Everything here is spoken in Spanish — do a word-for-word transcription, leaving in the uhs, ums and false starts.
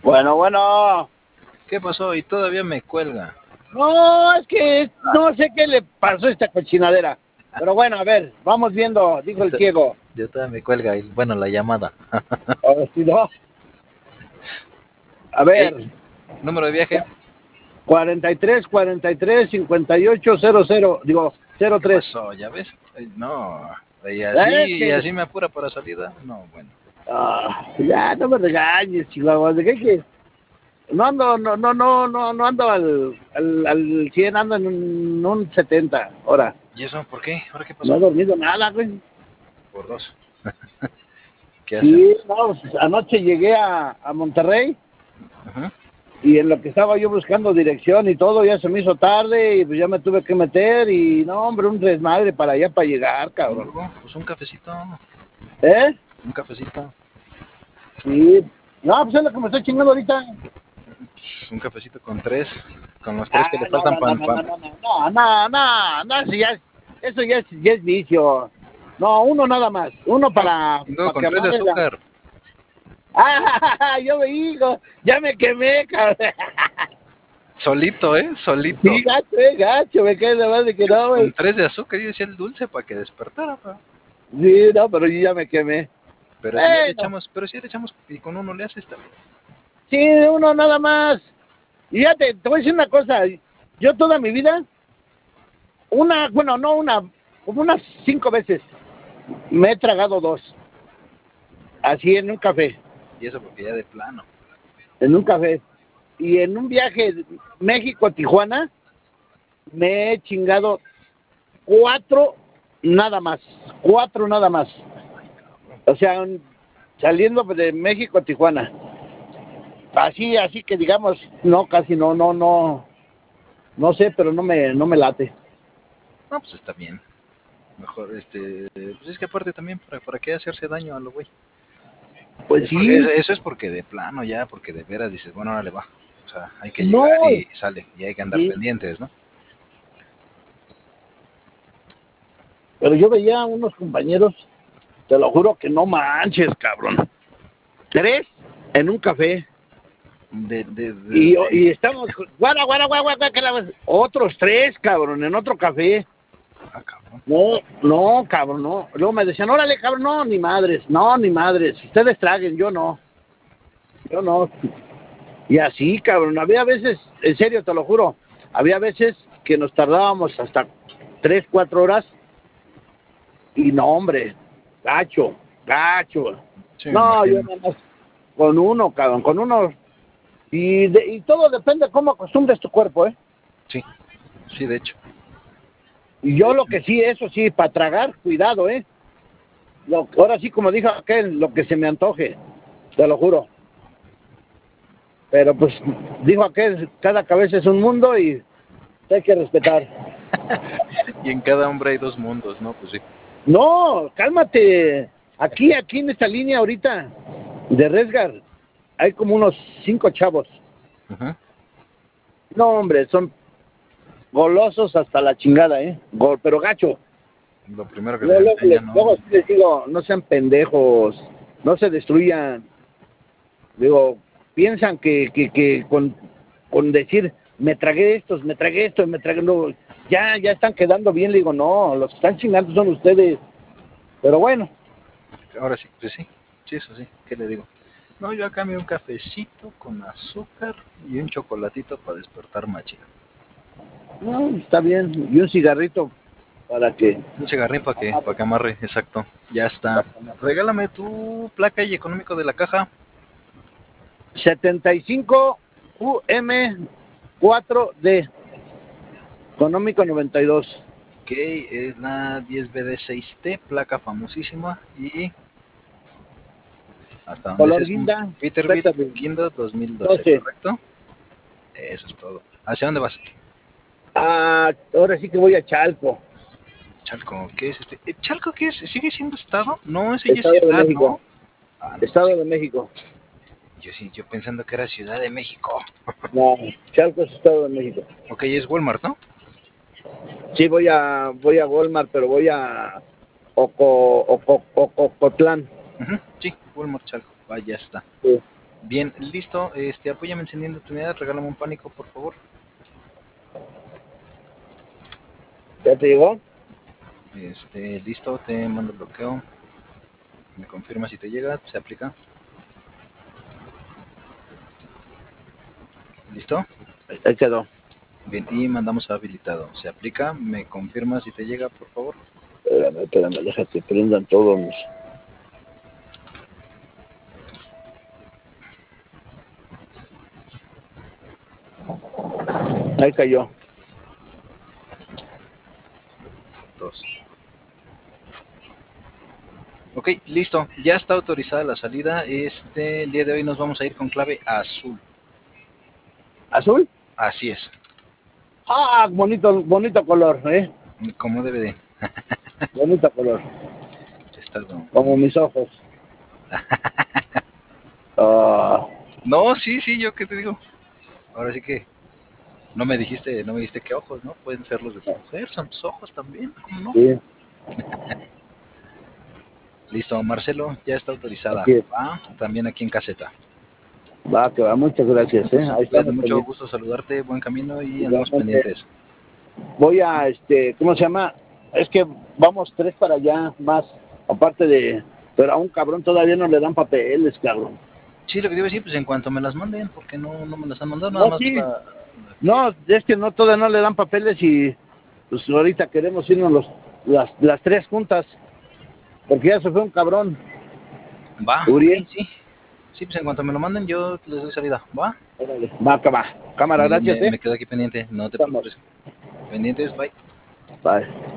Bueno, bueno. ¿Qué pasó? Y todavía me cuelga. No, es que no sé qué le pasó a esta cochinadera. Pero bueno, a ver, vamos viendo, dijo el ciego. Yo todavía me cuelga, y, bueno, la llamada. A ver, si no. A ver. Hey, número de viaje. cuarenta y tres, cuarenta y tres, cincuenta y ocho, cero cero. Digo, cero ¿Qué tres. pasó? ¿Ya ves? Ay, no. Y así, ¿Eh? y ¿Qué? así me apura para salida. No, bueno. Ah, ya, no me regañes, Chihuahua. ¿De qué que? No ando, no, no, no, no, no ando al, al, al cien, ando en un, un setenta ahora. ¿Y eso por qué? ¿Ahora qué No pasó? he dormido nada, güey. Por dos. ¿Qué Sí, hacemos? no, pues, anoche llegué a, a Monterrey Ajá. y en lo que estaba yo buscando dirección y todo, ya se me hizo tarde y pues ya me tuve que meter y no, hombre, un desmadre para allá para llegar, ¿Y cabrón. luego? Pues un cafecito. ¿Eh? Un cafecito. Sí. No, pues es lo que me estoy chingando ahorita. Pues un cafecito con tres. Con los tres Ah, que le no, faltan no, no, para... no, Pa, no, no, no, no, no, no, eso ya es, eso ya es, ya es vicio. No, uno nada más, uno para, y luego para con que tres de amarre la... azúcar. Ah, yo me digo, ya me quemé, cabrón. Solito, ¿eh? Solito. Sí, gacho, eh, gacho, me cae de madre que Yo no, con güey. tres de azúcar, yo decía el dulce para que despertara, pa. Sí, no, pero yo ya me quemé. Pero si ya le Bueno, echamos, pero si ya le echamos y con uno le hace esta. sí, uno nada más. Y fíjate, te voy a decir una cosa. Yo toda mi vida, una, bueno, no una, como unas cinco veces, me he tragado dos. Así en un café, Y eso porque ya de plano. en un café. Y en un viaje México-Tijuana, me he chingado cuatro nada más. Cuatro nada más. O sea, un- saliendo de México a Tijuana. Así, así que digamos, no, casi no, no, no, no sé, pero no me, no me late. No, pues está bien. Mejor, este, pues es que aparte también, ¿para, para qué hacerse daño a lo güey? Pues Es porque, sí, es- eso es porque de plano ya, porque de veras dices, bueno, ahora le va. O sea, hay que no, llegar y sale, y hay que andar sí, pendientes, ¿no? pero yo veía a unos compañeros, te lo juro que no manches, cabrón. Tres en un café. De, de, de, Y, de- y estamos, guara, guara, guara, guara, que la- otros tres, cabrón, en otro café. ah, cabrón. No, no, cabrón, no. Luego me decían, órale, cabrón, no, ni madres, no, ni madres. Ustedes traguen, yo no, yo no. Y así, cabrón, había veces, en serio, te lo juro, había veces que nos tardábamos hasta tres, cuatro horas y no, hombre, gacho, gacho. Sí, me No, yo imagino. nada más con uno, cabrón, con uno. Y, de, y todo depende de cómo acostumbres tu cuerpo, ¿eh? Sí, sí, de hecho. Y De yo lo hecho. que sí, eso sí, para tragar, cuidado, ¿eh? Lo, ahora sí, como dijo aquel, lo que se me antoje, te lo juro. Pero pues, dijo aquel, cada cabeza es un mundo y hay que respetar. Y en cada hombre hay dos mundos, ¿no? Pues sí. No, cálmate. Aquí, aquí en esta línea ahorita de Resgar, hay como unos cinco chavos. Ajá. No, hombre, son golosos hasta la chingada, ¿eh? Gol, pero gacho. Lo primero que les Luego, luego, les, enseñan, ¿no? luego sí les digo, no sean pendejos, no se destruyan. Digo, piensan que, que, que con, con decir, me tragué estos, me tragué esto, me tragué... No, ya, ya están quedando bien. Le digo, no, los que están chingando son ustedes. Pero bueno, Ahora sí, pues sí. Sí, eso sí. ¿Qué le digo? No, yo acá me un cafecito con azúcar y un chocolatito para despertar machina. no, está bien. Y un cigarrito para que... Un cigarrín para que, para que amarre, exacto. Ya está. Regálame tu placa y económico de la caja. setenta y cinco U M cuatro D, económico noventa y dos. Ok, es la diez B D seis T, placa famosísima. Y hasta donde Color es un guinda, Peterbilt Peterbilt, Guindo dos mil doce, doce. ¿correcto? Eso es todo. ¿Hacia dónde vas? Ah, ahora sí que voy a Chalco, Chalco, ¿qué es este? ¿Eh, ¿Chalco qué es? ¿Sigue siendo estado? No, ese ya es Estado de ciudad, ¿no? México. Ah, no, Estado sí. de México. Yo sí, yo pensando que era Ciudad de México. No, Chalco es Estado de México. Ok, es Walmart, ¿no? Sí, voy a voy a Walmart, pero voy a Oco, Oco, Ocotlán. Ujú, sí, Walmart Chalco. Ah, ya está. Sí. Bien, listo. Este, apóyame encendiendo tu unidad. Regálame un pánico, por favor. ¿Ya te llegó? Este, listo. Te mando el bloqueo. Me confirma si te llega. Se aplica. ¿Listo? Ahí quedó. Bien, y mandamos a habilitado. Se aplica. Me confirma si te llega, por favor. Espérame, espérame, déjate, prendan todos mis... Ahí cayó. Dos. Ok, listo. Ya está autorizada la salida. Este, el día de hoy nos vamos a ir con clave azul. ¿Azul? Así es. Ah, bonito, bonito color, ¿eh? Como debe de. Bonito color. Estado. Como mis ojos. Ah, No, sí, sí, yo qué te digo. Ahora sí que no me dijiste, no me dijiste qué ojos, ¿no? Pueden ser los de tu mujer, son tus ojos también, ¿cómo no? sí, Listo, Marcelo, ya está autorizada. así es. Va, también aquí en caseta. Va, que va, muchas gracias, ¿eh? Ahí Cuídate estamos mucho, pendientes. gusto saludarte, buen camino y andamos Igualmente, pendientes. voy a, este, ¿cómo se llama? Es que vamos tres para allá más, aparte de, pero a un cabrón todavía no le dan papeles, cabrón. Sí, lo que te iba a decir, pues en cuanto me las manden, porque no, no me las han mandado, nada No, más sí, la, la que... no, es que no, todavía no le dan papeles y pues ahorita queremos irnos los, las, las tres juntas, porque ya se fue un cabrón. Va, ok, Uriel, sí. Sí, pues en cuanto me lo manden, yo les doy salida. Va, órale, va, acá va. Cámara, me, gracias, me, ¿eh? me quedo aquí pendiente, no te Estamos. preocupes. Pendientes, bye. Bye.